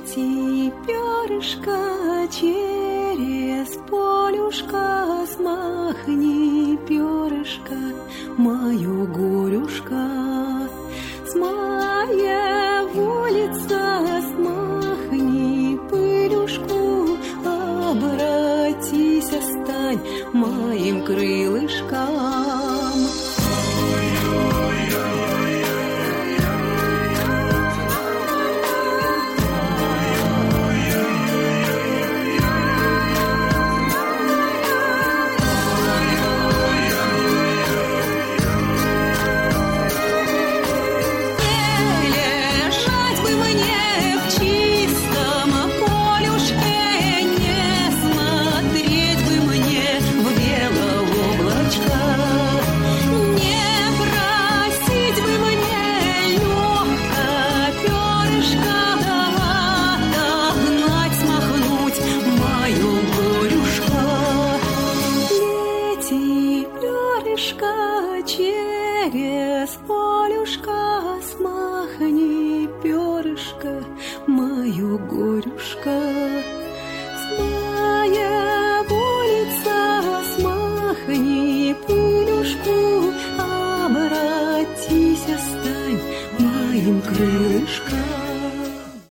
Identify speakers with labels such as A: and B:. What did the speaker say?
A: Лети, перышко, через полюшко, смахни, перышко, мое горюшко. С моей улицы смахни пылюшку, обратись, стань моим крылышком. Через полюшко смахни, перышко, мое горюшко. С моей улицы смахни пылюшку, обратись, стань моим крылышком.